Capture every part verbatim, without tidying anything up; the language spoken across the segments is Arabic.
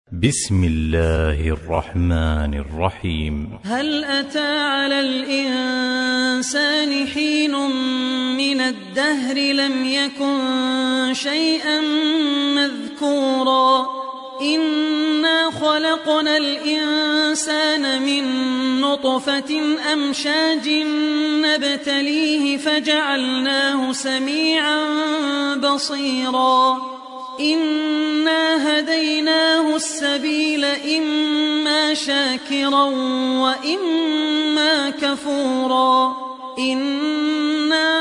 بسم الله الرحمن الرحيم. هل أتى على الإنسان حين من الدهر لم يكن شيئا مذكورا إنا خلقنا الإنسان من نطفة أمشاج نبتليه فجعلناه سميعا بصيرا إنا هديناه السبيل إما شاكرا وإما كفورا إنا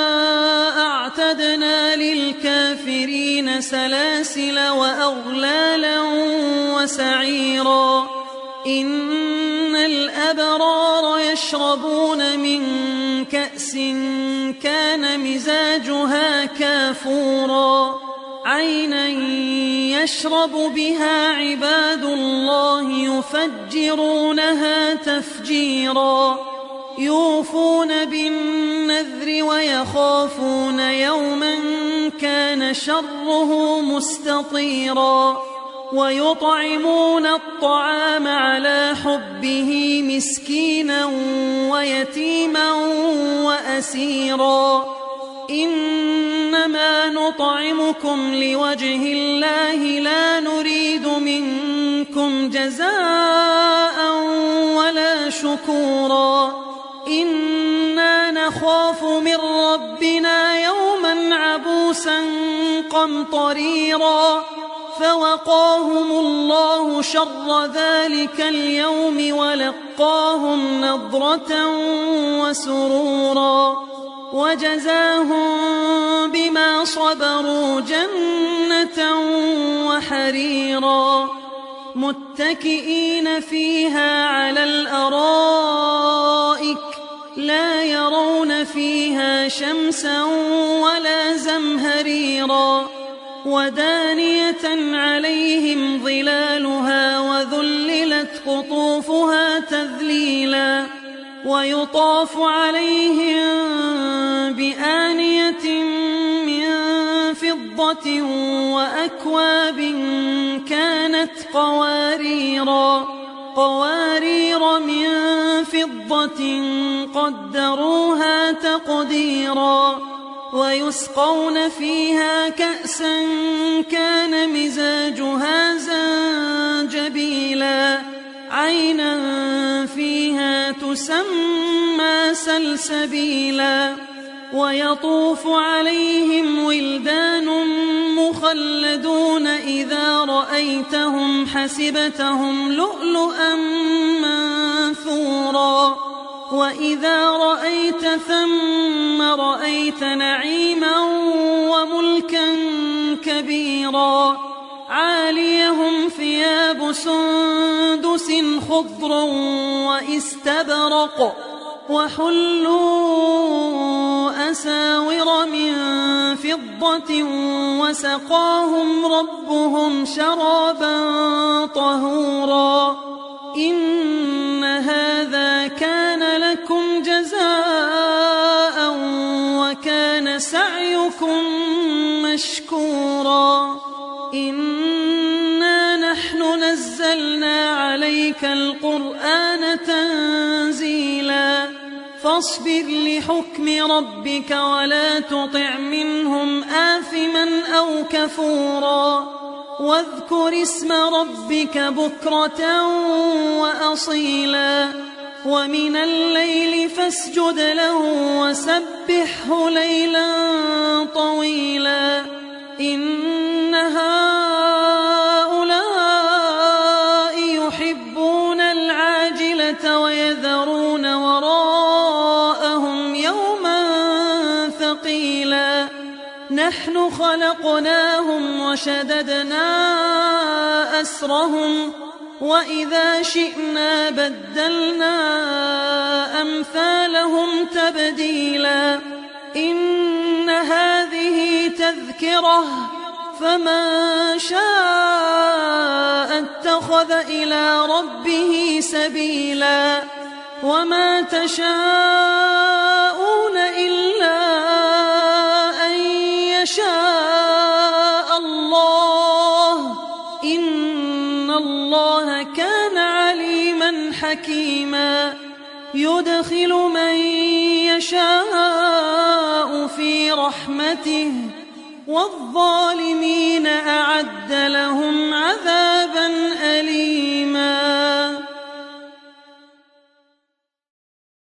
أعتدنا للكافرين سلاسل وأغلالا وسعيرا إن الأبرار يشربون من كأس كان مزاجها كافورا عينا يشرب بها عباد الله يفجرونها تفجيرا يوفون بالنذر ويخافون يوما كان شره مستطيرا ويطعمون الطعام على حبه مسكينا ويتيما وأسيرا إنما نطعمكم لوجه الله لا نريد منكم جزاء ولا شكورا إنا نخاف من ربنا يوما عبوسا قمطريرا فوقاهم الله شر ذلك اليوم ولقاهم نضرة وسرورا وجزاهم بما صبروا جنة وحريرا متكئين فيها على الأرائك لا يرون فيها شمسا ولا زمهريرا ودانية عليهم ظلالها وذللت قطوفها تذليلا ويطاف عليهم بآنية من فضة وأكواب كانت قواريرا قوارير من فضة قدروها تقديرا ويسقون فيها كأسا كان مزاجها زنجبيلا عينا فيها تسمى سلسبيلا ويطوف عليهم ولدان مخلدون إذا رأيتهم حسبتهم لؤلؤا منثورا وإذا رأيت ثم رأيت نعيما وملكا كبيرا عاليهم ثياب سندس خضر واستبرق وحلوا أساور من فضة وسقاهم ربهم شرابا طهورا إن هذا كان لكم جزاء وكان سعيكم مشكورا إنا نحن نزلنا عليك القرآن تنزيلا فاصبر لحكم ربك ولا تطع منهم آثما أو كفورا واذكر اسم ربك بكرة وأصيلا ومن الليل فاسجد له وسبحه ليلا طويلا إن هؤلاء يحبون العاجلة ويذرون وراءهم يوما ثقيلا نحن خلقناهم وشددنا أسرهم وإذا شئنا بدلنا أمثالهم تبديلا إن هذه تذكرة فمن شاء اتخذ إلى ربه سبيلا وما تشاءون إلا أن يشاء الله إن الله كان عليما حكيما يدخل من يشاء في رحمته والظالمين أعد لهم عذابا